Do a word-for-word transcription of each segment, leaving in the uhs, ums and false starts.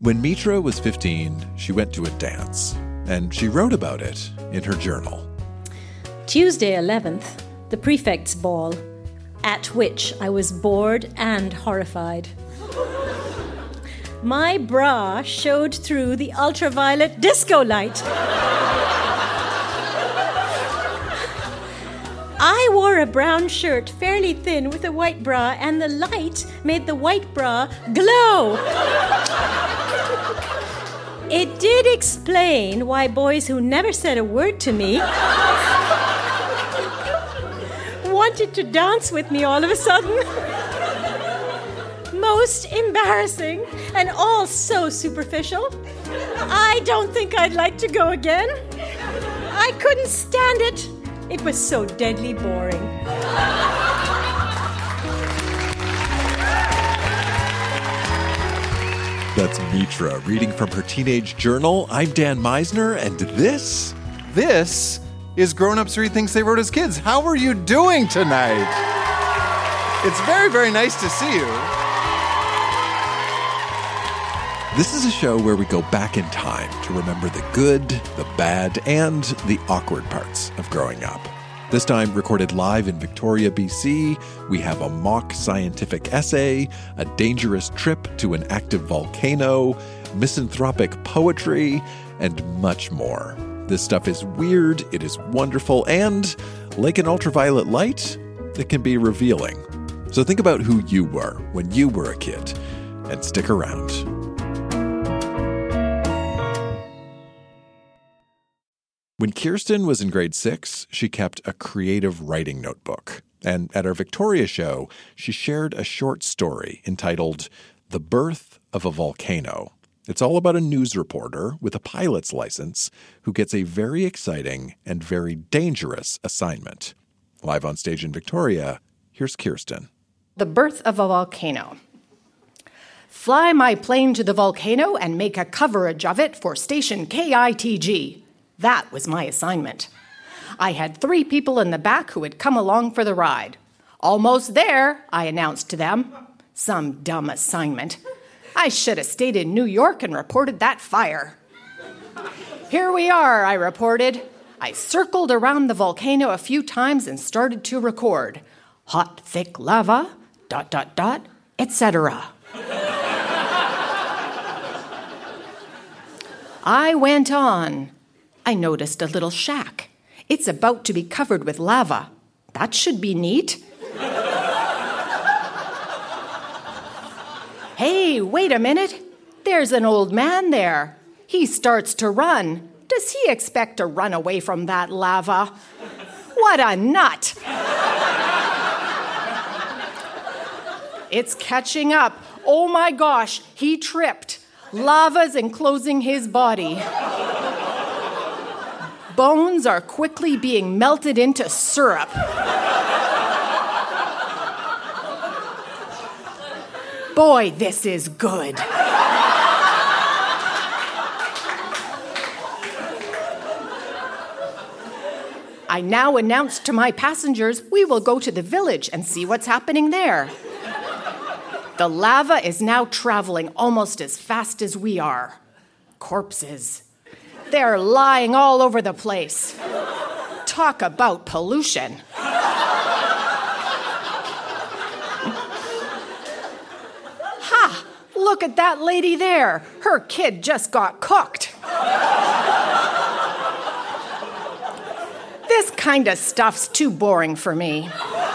When Mitra was fifteen, she went to a dance, and she wrote about it in her journal. Tuesday eleventh, the prefect's ball, at which I was bored and horrified. My bra showed through the ultraviolet disco light. I wore a brown shirt, fairly thin, with a white bra, and the light made the white bra glow. It did explain why boys who never said a word to me wanted to dance with me all of a sudden. Most embarrassing and all so superficial. I don't think I'd like to go again. I couldn't stand it. It was so deadly boring. That's Mitra reading from her teenage journal. I'm Dan Meisner, and this... This is Grown Ups Read Things They Wrote as Kids. How are you doing tonight? It's very, very nice to see you. This is a show where we go back in time to remember the good, the bad, and the awkward parts of growing up. This time recorded live in Victoria, B C, we have a mock scientific essay, a dangerous trip to an active volcano, misanthropic poetry, and much more. This stuff is weird, it is wonderful, and like an ultraviolet light, it can be revealing. So think about who you were when you were a kid, and stick around. When Kirsten was in grade six, she kept a creative writing notebook. And at our Victoria show, she shared a short story entitled The Birth of a Volcano. It's all about a news reporter with a pilot's license who gets a very exciting and very dangerous assignment. Live on stage in Victoria, here's Kirsten. The Birth of a Volcano. Fly my plane to the volcano and make a coverage of it for station K I T G. That was my assignment. I had three people in the back who had come along for the ride. Almost there, I announced to them. Some dumb assignment. I should have stayed in New York and reported that fire. Here we are, I reported. I circled around the volcano a few times and started to record. Hot, thick lava, dot, dot, dot, et cetera. I went on. I noticed a little shack. It's about to be covered with lava. That should be neat. Hey, wait a minute. There's an old man there. He starts to run. Does he expect to run away from that lava? What a nut! It's catching up. Oh my gosh, he tripped. Lava's enclosing his body. Bones are quickly being melted into syrup. Boy, this is good. I now announce to my passengers we will go to the village and see what's happening there. The lava is now traveling almost as fast as we are. Corpses. They're lying all over the place. Talk about pollution. Ha! Look at that lady there. Her kid just got cooked. This kind of stuff's too boring for me.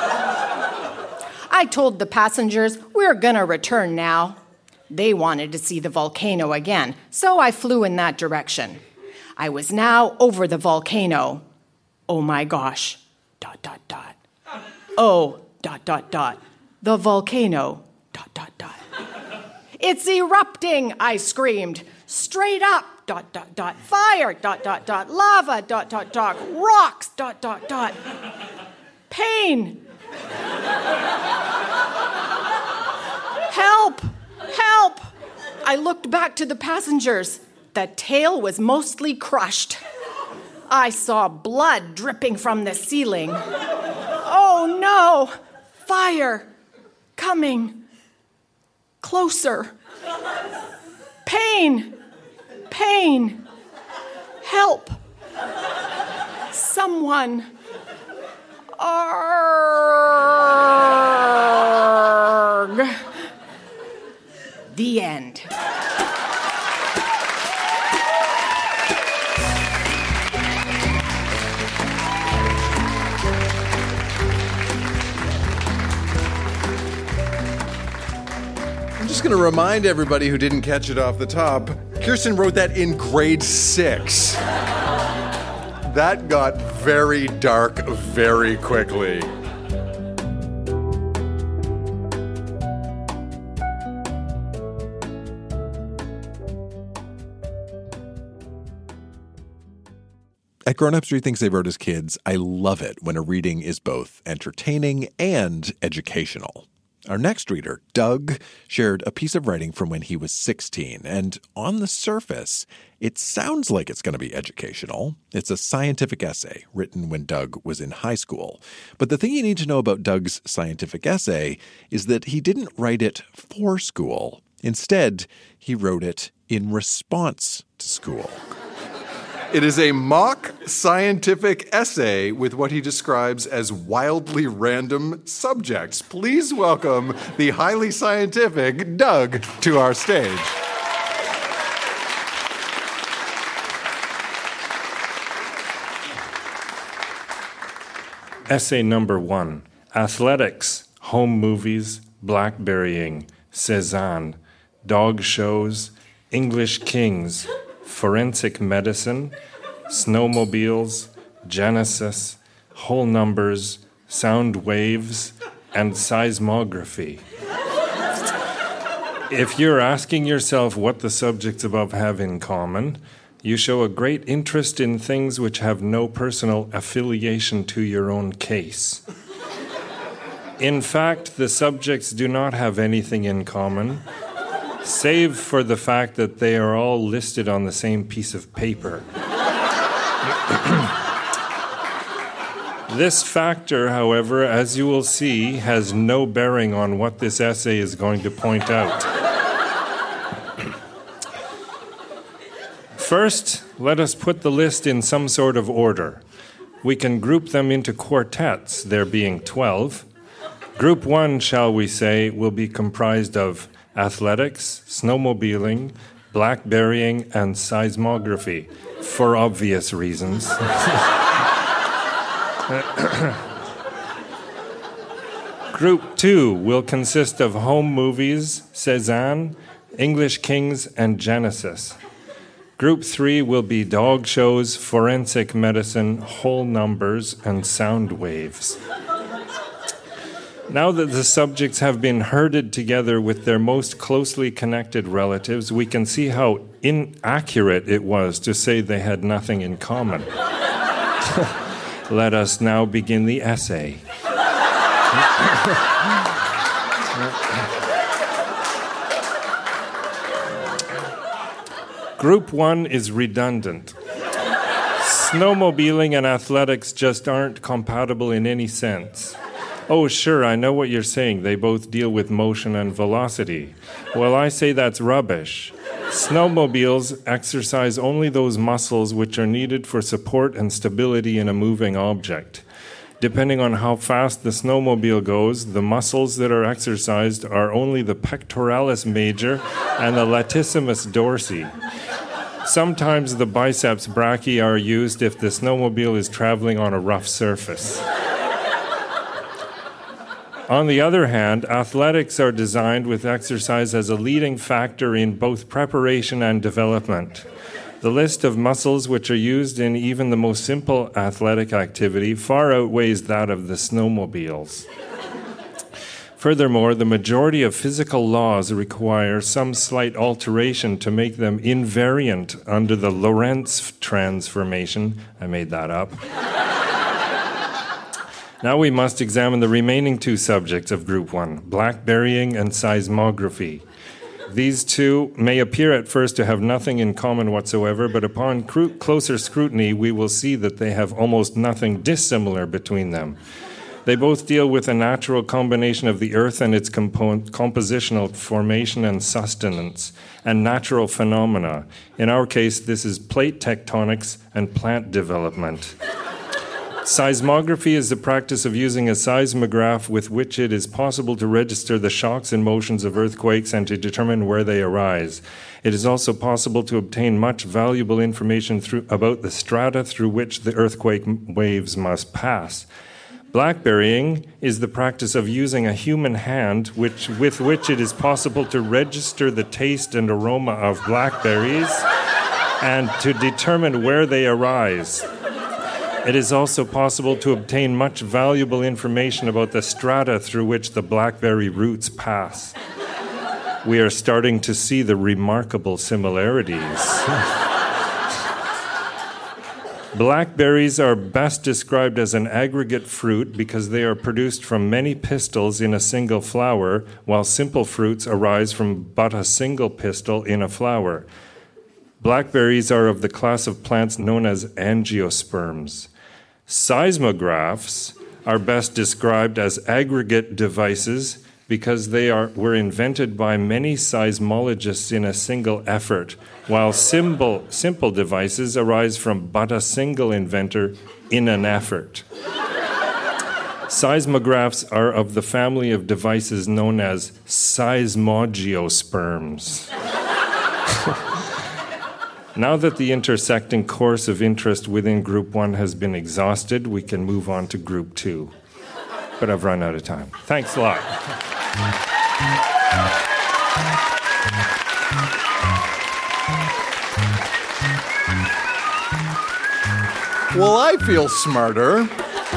I told the passengers we're gonna return now. They wanted to see the volcano again, so I flew in that direction. I was now over the volcano. Oh my gosh, dot, dot, dot. Oh, dot, dot, dot. The volcano, dot, dot, dot. It's erupting, I screamed. Straight up, dot, dot, dot. Fire, dot, dot, dot. Lava, dot, dot, dot. Rocks, dot, dot, dot. Pain. Help, help. I looked back to the passengers. The tail was mostly crushed. I saw blood dripping from the ceiling. Oh no! Fire! Coming! Closer! Pain! Pain. Pain. Help. Someone. Arg. The end. I'm just going to remind everybody who didn't catch it off the top, Kirsten wrote that in grade six. That got very dark very quickly. At Grown Ups Read Things They Wrote as Kids, I love it when a reading is both entertaining and educational. Our next reader, Doug, shared a piece of writing from when he was sixteen, and on the surface, it sounds like it's going to be educational. It's a scientific essay written when Doug was in high school. But the thing you need to know about Doug's scientific essay is that he didn't write it for school. Instead, he wrote it in response to school. It is a mock scientific essay with what he describes as wildly random subjects. Please welcome the highly scientific Doug to our stage. Essay number one, athletics, home movies, blackberrying, Cézanne, dog shows, English kings, forensic medicine, snowmobiles, Genesis, whole numbers, sound waves, and seismography. If you're asking yourself what the subjects above have in common, you show a great interest in things which have no personal affiliation to your own case. In fact, the subjects do not have anything in common, save for the fact that they are all listed on the same piece of paper. This factor, however, as you will see, has no bearing on what this essay is going to point out. First, let us put the list in some sort of order. We can group them into quartets, there being twelve. Group one, shall we say, will be comprised of athletics, snowmobiling, blackberrying, and seismography, for obvious reasons. Group two will consist of home movies, Cézanne, English kings, and Genesis. Group three will be dog shows, forensic medicine, whole numbers, and sound waves. Now that the subjects have been herded together with their most closely connected relatives, we can see how inaccurate it was to say they had nothing in common. Let us now begin the essay. Group one is redundant. Snowmobiling and athletics just aren't compatible in any sense. Oh, sure, I know what you're saying. They both deal with motion and velocity. Well, I say that's rubbish. Snowmobiles exercise only those muscles which are needed for support and stability in a moving object. Depending on how fast the snowmobile goes, the muscles that are exercised are only the pectoralis major and the latissimus dorsi. Sometimes the biceps brachii are used if the snowmobile is traveling on a rough surface. On the other hand, athletics are designed with exercise as a leading factor in both preparation and development. The list of muscles which are used in even the most simple athletic activity far outweighs that of the snowmobiles. Furthermore, the majority of physical laws require some slight alteration to make them invariant under the Lorentz transformation. I made that up. Now we must examine the remaining two subjects of Group one, blackberrying and seismography. These two may appear at first to have nothing in common whatsoever, but upon cru- closer scrutiny, we will see that they have almost nothing dissimilar between them. They both deal with a natural combination of the earth and its compo- compositional formation and sustenance, and natural phenomena. In our case, this is plate tectonics and plant development. Seismography is the practice of using a seismograph with which it is possible to register the shocks and motions of earthquakes and to determine where they arise. It is also possible to obtain much valuable information through, about the strata through which the earthquake waves must pass. Blackberrying is the practice of using a human hand which, with which it is possible to register the taste and aroma of blackberries and to determine where they arise. It is also possible to obtain much valuable information about the strata through which the blackberry roots pass. We are starting to see the remarkable similarities. Blackberries are best described as an aggregate fruit because they are produced from many pistils in a single flower, while simple fruits arise from but a single pistil in a flower. Blackberries are of the class of plants known as angiosperms. Seismographs are best described as aggregate devices because they are, were invented by many seismologists in a single effort, while simple, simple devices arise from but a single inventor in an effort. Seismographs are of the family of devices known as seismogiosperms. Now that the intersecting course of interest within Group one has been exhausted, we can move on to Group two. But I've run out of time. Thanks a lot. Well, I feel smarter.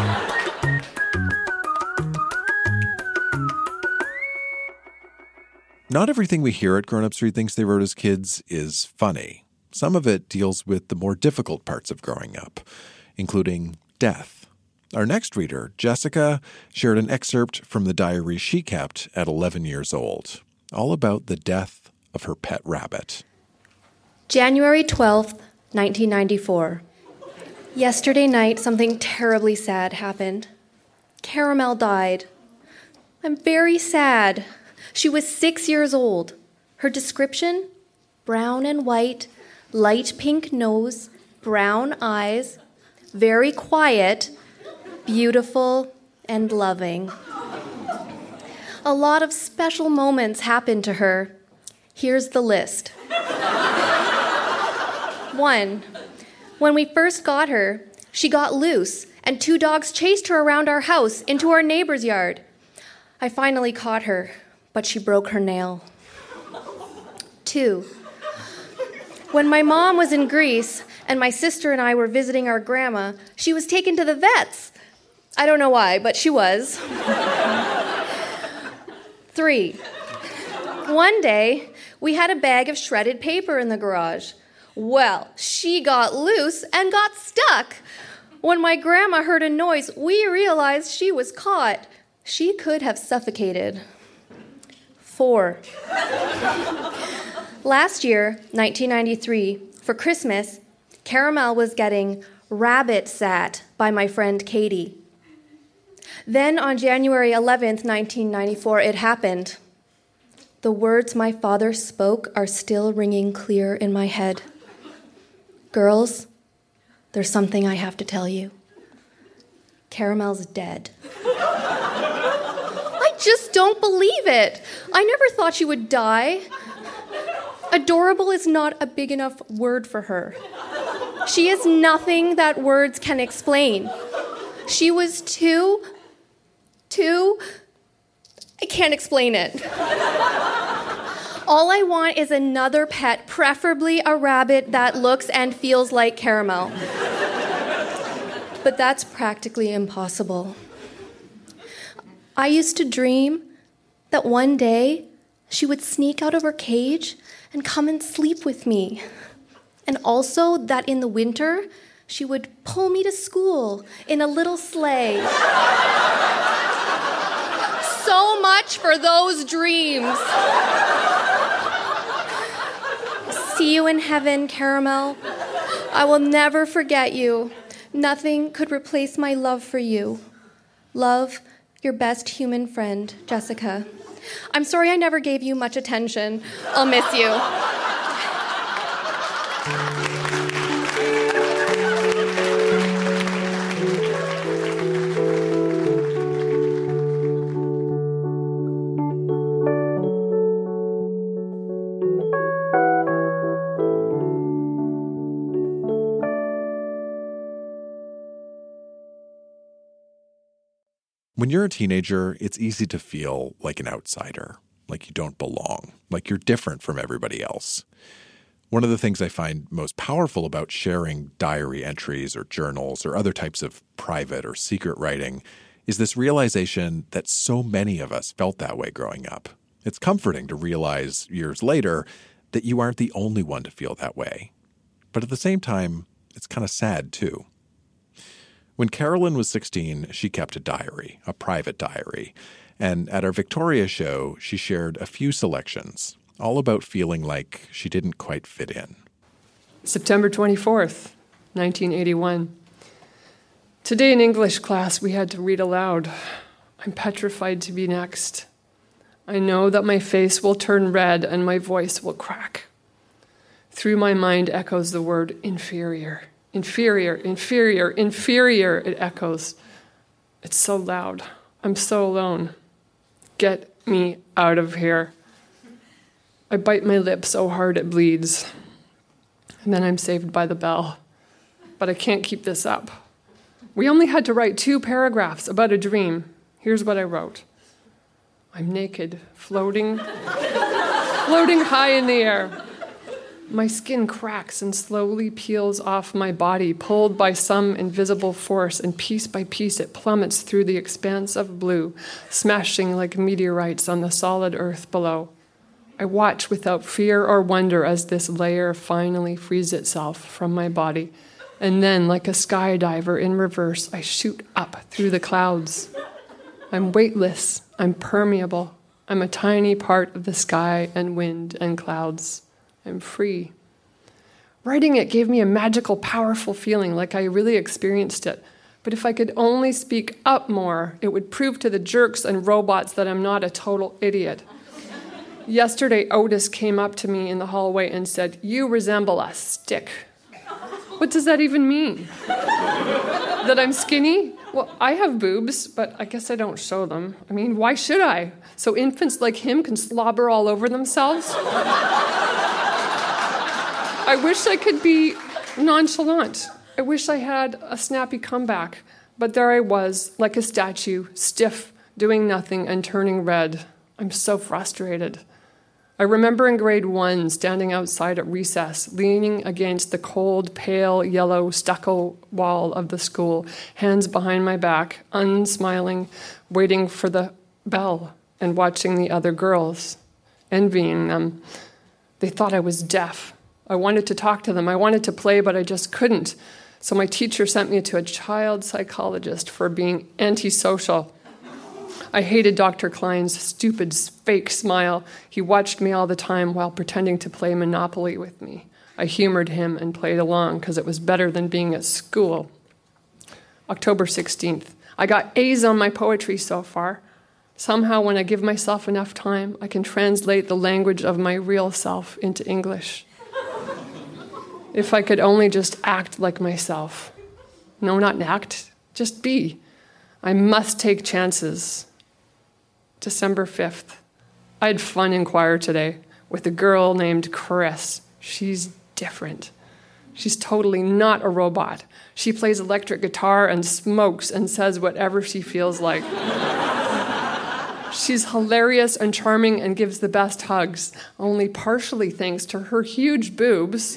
Not everything we hear at Grown Ups Read Things They Wrote as Kids is funny. Some of it deals with the more difficult parts of growing up, including death. Our next reader, Jessica, shared an excerpt from the diary she kept at eleven years old, all about the death of her pet rabbit. January twelfth, nineteen ninety-four. Yesterday night, something terribly sad happened. Caramel died. I'm very sad. She was six years old. Her description? Brown and white, light pink nose, brown eyes, very quiet, beautiful, and loving. A lot of special moments happened to her. Here's the list. One, when we first got her, she got loose, and two dogs chased her around our house into our neighbor's yard. I finally caught her, but she broke her nail. Two, when my mom was in Greece and my sister and I were visiting our grandma, she was taken to the vets. I don't know why, but she was. Three, one day, we had a bag of shredded paper in the garage. Well, she got loose and got stuck. When my grandma heard a noise, we realized she was caught. She could have suffocated. Four. Last year, nineteen ninety-three, for Christmas, Caramel was getting rabbit sat by my friend Katie. Then on January eleventh, nineteen ninety-four, it happened. The words my father spoke are still ringing clear in my head. Girls, there's something I have to tell you. Caramel's dead. I just don't believe it. I never thought she would die. Adorable is not a big enough word for her. She is nothing that words can explain. She was too, too, I can't explain it. All I want is another pet, preferably a rabbit that looks and feels like Caramel. But that's practically impossible. I used to dream that one day she would sneak out of her cage and come and sleep with me. And also that in the winter, she would pull me to school in a little sleigh. So much for those dreams. See you in heaven, Caramel. I will never forget you. Nothing could replace my love for you. Love, your best human friend, Jessica. I'm sorry I never gave you much attention. I'll miss you. When you're a teenager, it's easy to feel like an outsider, like you don't belong, like you're different from everybody else. One of the things I find most powerful about sharing diary entries or journals or other types of private or secret writing is this realization that so many of us felt that way growing up. It's comforting to realize years later that you aren't the only one to feel that way. But at the same time, it's kind of sad too. When Carolyn was sixteen, she kept a diary, a private diary. And at our Victoria show, she shared a few selections, all about feeling like she didn't quite fit in. September twenty-fourth, nineteen eighty-one. Today in English class, we had to read aloud. I'm petrified to be next. I know that my face will turn red and my voice will crack. Through my mind echoes the word inferior. Inferior, inferior, inferior, it echoes. It's so loud. I'm so alone. Get me out of here. I bite my lip so hard it bleeds. And then I'm saved by the bell. But I can't keep this up. We only had to write two paragraphs about a dream. Here's what I wrote. I'm naked, floating, floating high in the air. My skin cracks and slowly peels off my body, pulled by some invisible force, and piece by piece it plummets through the expanse of blue, smashing like meteorites on the solid earth below. I watch without fear or wonder as this layer finally frees itself from my body, and then, like a skydiver in reverse, I shoot up through the clouds. I'm weightless, I'm permeable, I'm a tiny part of the sky and wind and clouds. I'm free. Writing it gave me a magical, powerful feeling, like I really experienced it. But if I could only speak up more, it would prove to the jerks and robots that I'm not a total idiot. Yesterday, Otis came up to me in the hallway and said, "You resemble a stick." What does that even mean? That I'm skinny? Well, I have boobs, but I guess I don't show them. I mean, why should I? So infants like him can slobber all over themselves? I wish I could be nonchalant. I wish I had a snappy comeback. But there I was, like a statue, stiff, doing nothing, and turning red. I'm so frustrated. I remember in grade one, standing outside at recess, leaning against the cold, pale, yellow stucco wall of the school, hands behind my back, unsmiling, waiting for the bell, and watching the other girls, envying them. They thought I was deaf. I wanted to talk to them. I wanted to play, but I just couldn't. So my teacher sent me to a child psychologist for being antisocial. I hated Doctor Klein's stupid, fake smile. He watched me all the time while pretending to play Monopoly with me. I humored him and played along because it was better than being at school. October sixteenth. I got A's on my poetry so far. Somehow, when I give myself enough time, I can translate the language of my real self into English. If I could only just act like myself. No, not act, just be. I must take chances. December fifth. I had fun in choir today with a girl named Chris. She's different. She's totally not a robot. She plays electric guitar and smokes and says whatever she feels like. She's hilarious and charming and gives the best hugs, only partially thanks to her huge boobs.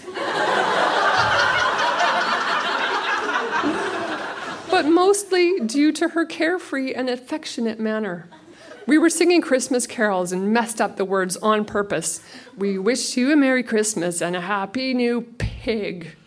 But mostly due to her carefree and affectionate manner. We were singing Christmas carols and messed up the words on purpose. We wish you a Merry Christmas and a Happy New Pig.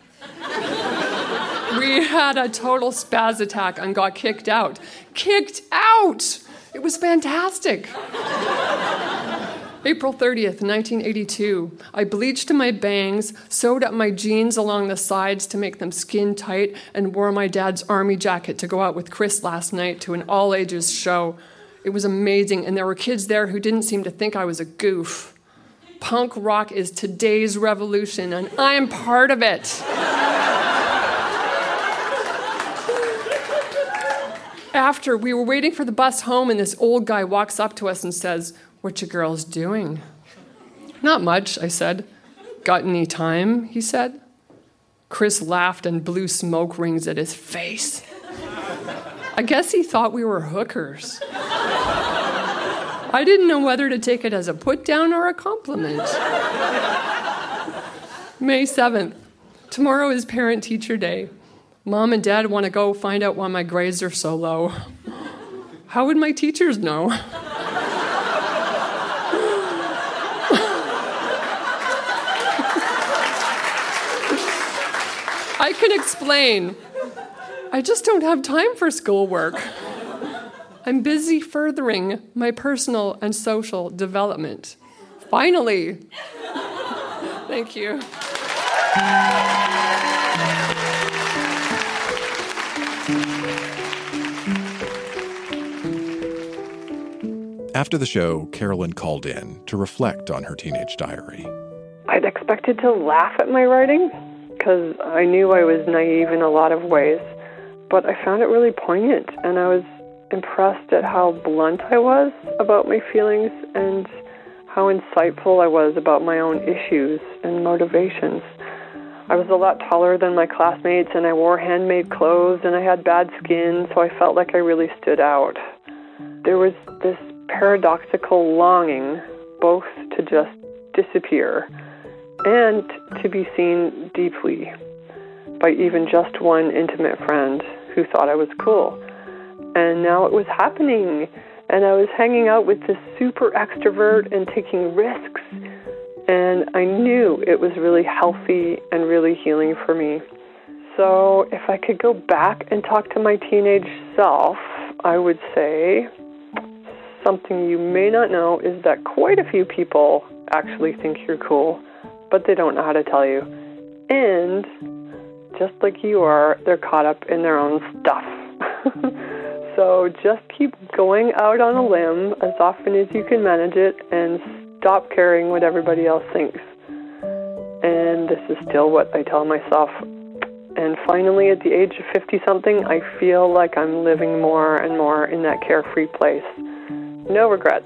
We had a total spaz attack and got kicked out. Kicked out! It was fantastic. April thirtieth, nineteen eighty-two. I bleached my bangs, sewed up my jeans along the sides to make them skin tight, and wore my dad's army jacket to go out with Chris last night to an all-ages show. It was amazing, and there were kids there who didn't seem to think I was a goof. Punk rock is today's revolution, and I am part of it. After, we were waiting for the bus home, and this old guy walks up to us and says, "What you girls doing?" "Not much," I said. "Got any time?" he said. Chris laughed and blew smoke rings at his face. I guess he thought we were hookers. I didn't know whether to take it as a put-down or a compliment. May seventh. Tomorrow is Parent-Teacher Day. Mom and Dad want to go find out why my grades are so low. How would my teachers know? I can explain. I just don't have time for schoolwork. I'm busy furthering my personal and social development. Finally. Thank you. After the show, Carolyn called in to reflect on her teenage diary. I'd expected to laugh at my writing because I knew I was naive in a lot of ways, but I found it really poignant, and I was impressed at how blunt I was about my feelings and how insightful I was about my own issues and motivations. I was a lot taller than my classmates, and I wore handmade clothes, and I had bad skin, so I felt like I really stood out. There was this paradoxical longing both to just disappear and to be seen deeply by even just one intimate friend who thought I was cool. And now it was happening, and I was hanging out with this super extrovert and taking risks, and I knew it was really healthy and really healing for me. So if I could go back and talk to my teenage self, I would say something you may not know is that quite a few people actually think you're cool, but they don't know how to tell you. And just like you are, they're caught up in their own stuff. So just keep going out on a limb as often as you can manage it and stop caring what everybody else thinks. And this is still what I tell myself. And finally, at the age of fifty-something, I feel like I'm living more and more in that carefree place. No regrets.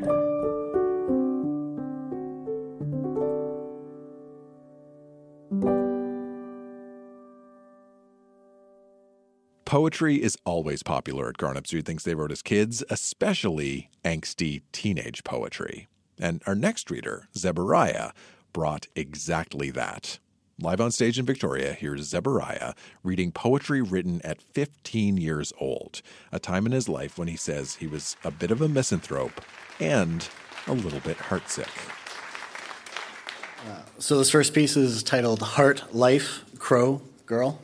Poetry is always popular at grown-ups who thinks they wrote as kids, especially angsty teenage poetry. And our next reader, Zebariah, brought exactly that. Live on stage in Victoria, here's Zebariah reading poetry written at fifteen years old, a time in his life when he says he was a bit of a misanthrope and a little bit heartsick. Uh, so this first piece is titled Heart, Life, Crow, Girl.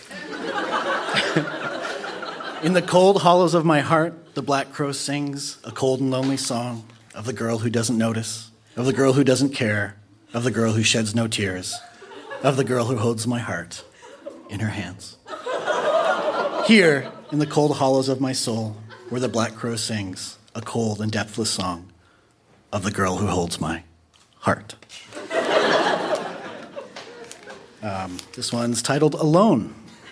In the cold hollows of my heart, the black crow sings a cold and lonely song of the girl who doesn't notice, of the girl who doesn't care, of the girl who sheds no tears, of the girl who holds my heart in her hands. Here, in the cold hollows of my soul, where the black crow sings a cold and depthless song of the girl who holds my heart. Um, this one's titled Alone.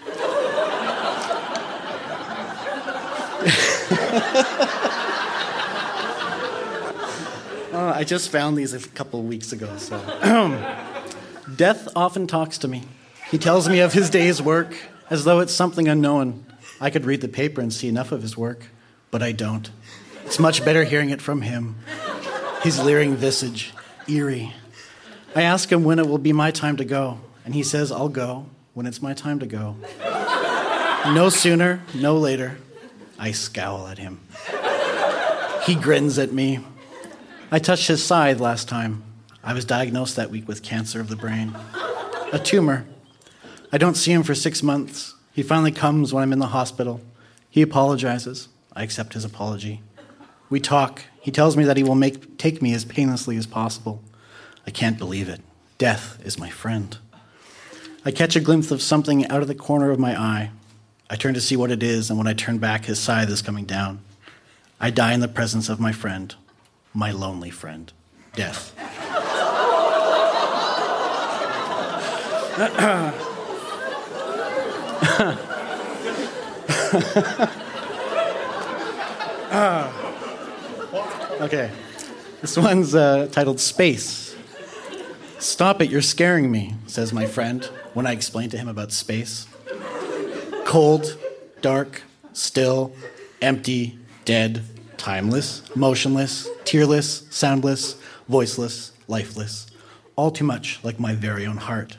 uh, I just found these a couple of weeks ago. So, Death often talks to me. He tells me of his day's work as though it's something unknown. I could read the paper and see enough of his work, but I don't. It's much better hearing it from him. His leering visage, eerie. I ask him when it will be my time to go, and he says, I'll go when it's my time to go. No sooner, no later. I scowl at him. He grins at me. I touched his side last time. I was diagnosed that week with cancer of the brain. A tumor. I don't see him for six months. He finally comes when I'm in the hospital. He apologizes. I accept his apology. We talk. He tells me that he will make take me as painlessly as possible. I can't believe it. Death is my friend. I catch a glimpse of something out of the corner of my eye. I turn to see what it is, and when I turn back, his scythe is coming down. I die in the presence of my friend, my lonely friend, death. Okay, this one's uh, titled Space. Stop it, you're scaring me, says my friend when I explain to him about space. Cold, dark, still, empty, dead, timeless, motionless, tearless, soundless, voiceless, lifeless. All too much like my very own heart.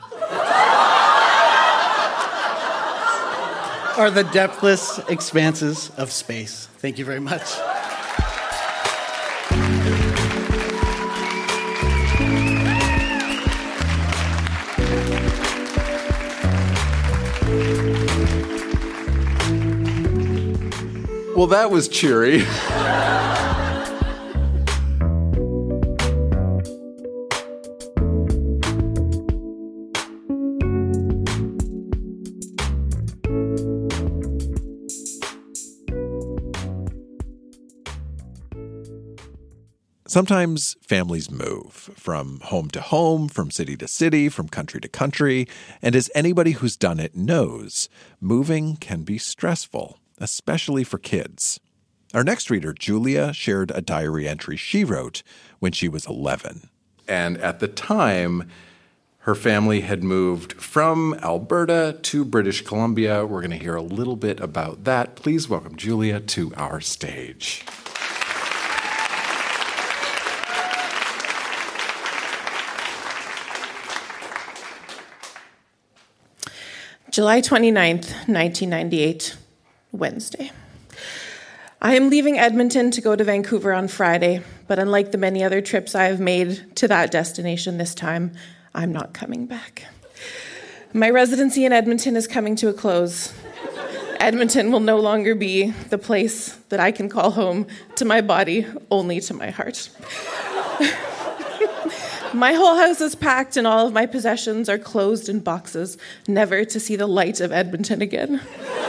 Are the depthless expanses of space. Thank you very much. Well, that was cheery. Sometimes families move from home to home, from city to city, from country to country, and as anybody who's done it knows, moving can be stressful, especially for kids. Our next reader, Julia, shared a diary entry she wrote when she was eleven. And at the time, her family had moved from Alberta to British Columbia. We're going to hear a little bit about that. Please welcome Julia to our stage. July twenty-ninth, nineteen ninety-eight, Wednesday. I am leaving Edmonton to go to Vancouver on Friday, but unlike the many other trips I have made to that destination this time, I'm not coming back. My residency in Edmonton is coming to a close. Edmonton will no longer be the place that I can call home to my body, only to my heart. My whole house is packed and all of my possessions are closed in boxes, never to see the light of Edmonton again.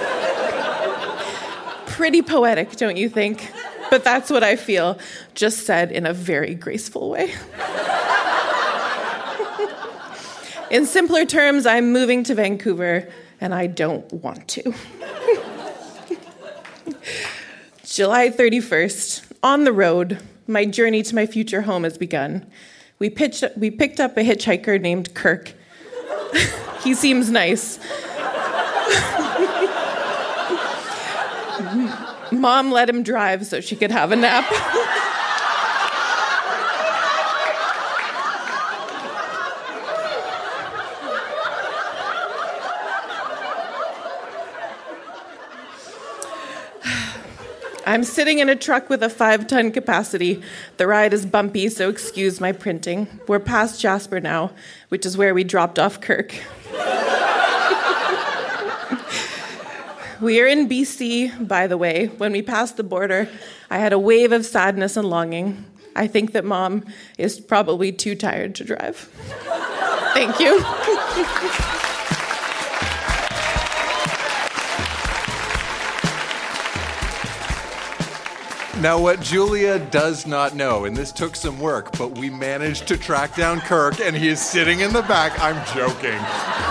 Pretty poetic, don't you think? But that's what I feel, just said in a very graceful way. In simpler terms, I'm moving to Vancouver, and I don't want to. July thirty-first, on the road, my journey to my future home has begun. We, pitched, we picked up a hitchhiker named Kirk. He seems nice. Mom let him drive so she could have a nap. I'm sitting in a truck with a five-ton capacity. The ride is bumpy, so excuse my printing. We're past Jasper now, which is where we dropped off Kirk. We are in B C, by the way. When we passed the border, I had a wave of sadness and longing. I think that Mom is probably too tired to drive. Thank you. Now, what Julia does not know, and this took some work, but we managed to track down Kirk, and he is sitting in the back. I'm joking.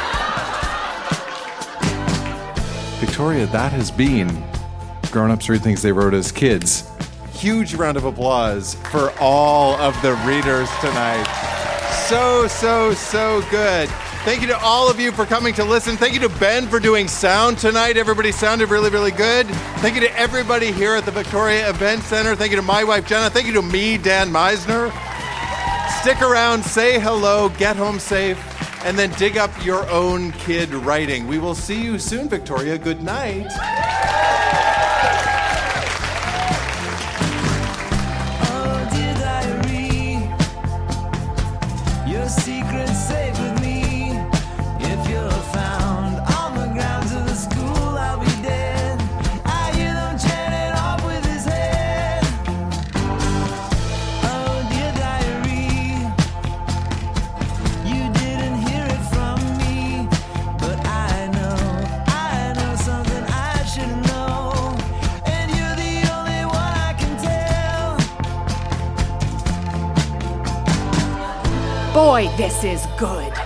Victoria, that has been Grown-Ups Read Things They Wrote as Kids. Huge round of applause for all of the readers tonight. So, so, so good. Thank you to all of you for coming to listen. Thank you to Ben for doing sound tonight. Everybody sounded really, really good. Thank you to everybody here at the Victoria Event Center. Thank you to my wife, Jenna. Thank you to me, Dan Meisner. Stick around, say hello, get home safe, and then dig up your own kid writing. We will see you soon, Victoria. Good night. Oh, dear diary, your secret's safe with me. If you're found on the grounds of the school, I'll be dead. I hear them chanting off with his head. boy, this is good.